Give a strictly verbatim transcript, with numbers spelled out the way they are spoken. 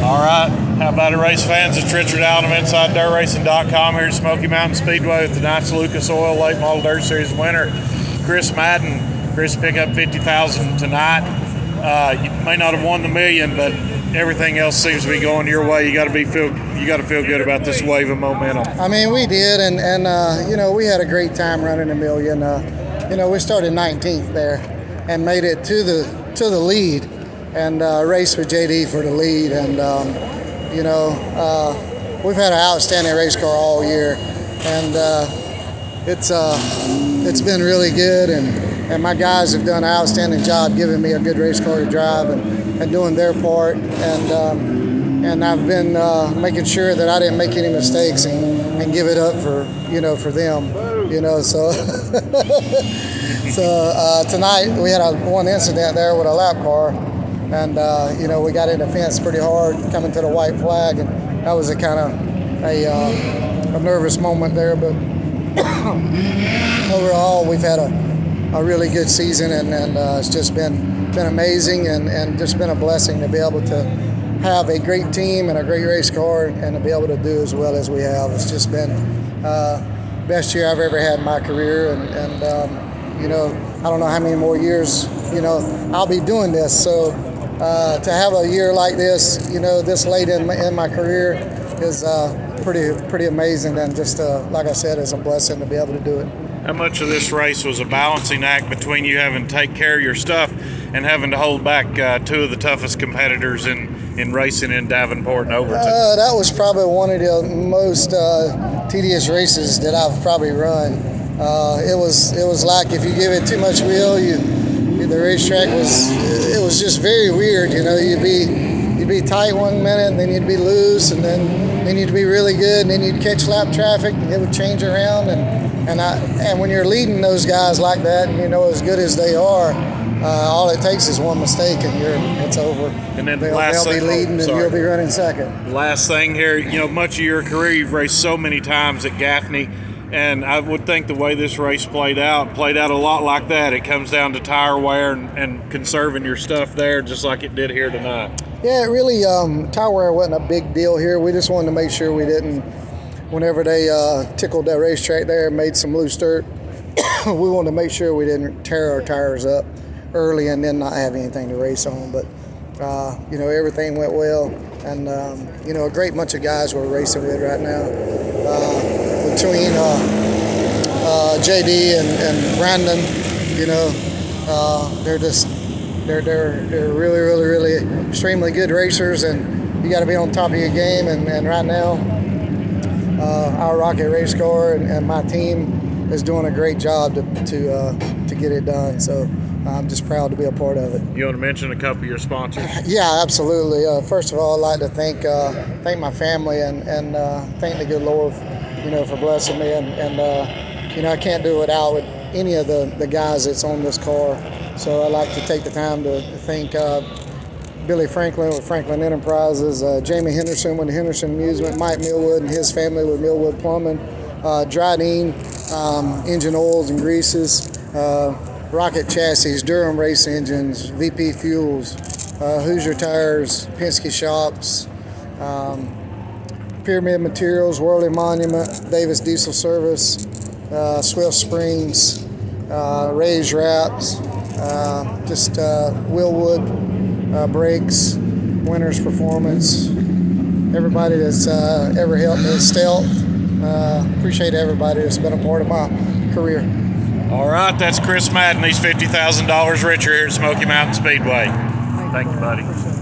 All right. How about it, race fans? It's Richard Allen of Inside Dirt Racing dot com here at Smoky Mountain Speedway with tonight's Lucas Oil Late Model Dirt Series winner, Chris Madden. Chris picked up fifty thousand dollars tonight. Uh, you may not have won the million, but everything else seems to be going your way. You got to be feel you got to feel good about this wave of momentum. I mean, we did, and and uh, you know, we had a great time running a million. Uh, you know, we started nineteenth there, and made it to the to the lead, and uh, raced with J D for the lead. And um, you know, uh, we've had an outstanding race car all year, and uh, it's uh, it's been really good. And and my guys have done an outstanding job giving me a good race car to drive and, and doing their part. And um, and I've been uh, making sure that I didn't make any mistakes and, and give it up for you know for them. You know, so so uh, tonight we had a one incident there with a lap car, and uh, you know we got in the fence pretty hard coming to the white flag, and that was a kind of a uh, a nervous moment there. But overall, we've had a a really good season, and, and uh, it's just been been amazing, and, and just been a blessing to be able to have a great team and a great race car, and to be able to do as well as we have. It's just been uh, best year I've ever had in my career, and, and um, you know, I don't know how many more years, you know, I'll be doing this. So uh, to have a year like this, you know, this late in my, in my career is uh, pretty pretty amazing, and just uh, like I said, it's a blessing to be able to do it. How much of this race was a balancing act between you having to take care of your stuff and having to hold back uh, two of the toughest competitors in, in racing in Davenport and Overton? Uh, that was probably one of the most uh, tedious races that I've probably run. Uh, it was it was like if you give it too much wheel, you, you the racetrack was it was just very weird. You know, you'd be you'd be tight one minute, and then you'd be loose, and then then you'd be really good, and then you'd catch lap traffic, and it would change around. And And I, and when you're leading those guys like that, and you know as good as they are, uh, all it takes is one mistake, and you're it's over. And then they'll, last they'll be thing, leading, oh, and you'll be running second. Last thing here, you know, much of your career you've raced so many times at Gaffney, and I would think the way this race played out played out a lot like that. It comes down to tire wear and, and conserving your stuff there, just like it did here tonight. Yeah, it really um, tire wear wasn't a big deal here. We just wanted to make sure we didn't. Whenever they uh, tickled that racetrack there and made some loose dirt, we wanted to make sure we didn't tear our tires up early and then not have anything to race on. But, uh, you know, everything went well. And, um, you know, a great bunch of guys we're racing with right now. Uh, between uh, uh, J D and, and Brandon, you know, uh, they're just, they're, they're, they're really, really, really extremely good racers. And you got to be on top of your game. And, and right now, Uh, our Rocket race car and, and my team is doing a great job to to, uh, to get it done. So I'm just proud to be a part of it. You want to mention a couple of your sponsors? Yeah, absolutely. Uh, first of all, I'd like to thank uh, thank my family and and uh, thank the good Lord, you know, for blessing me. And, and uh, you know, I can't do it without with any of the the guys that's on this car. So I'd like to take the time to thank Uh, Billy Franklin with Franklin Enterprises, uh, Jamie Henderson with Henderson Amusement, Mike Millwood and his family with Millwood Plumbing, uh, Dryden um, Engine Oils and Greases, uh, Rocket Chassis, Durham Race Engines, V P Fuels, uh, Hoosier Tires, Penske Shops, um, Pyramid Materials, Worley Monument, Davis Diesel Service, uh, Swift Springs, uh, Ray's Wraps, uh, just uh, Willwood Uh, Brakes, Winners Performance, everybody that's uh, ever helped me, Stealth. Uh, appreciate everybody that's been a part of my career. All right, that's Chris Madden. He's fifty thousand dollars richer here at Smoky Mountain Speedway. Thank, Thank you, buddy.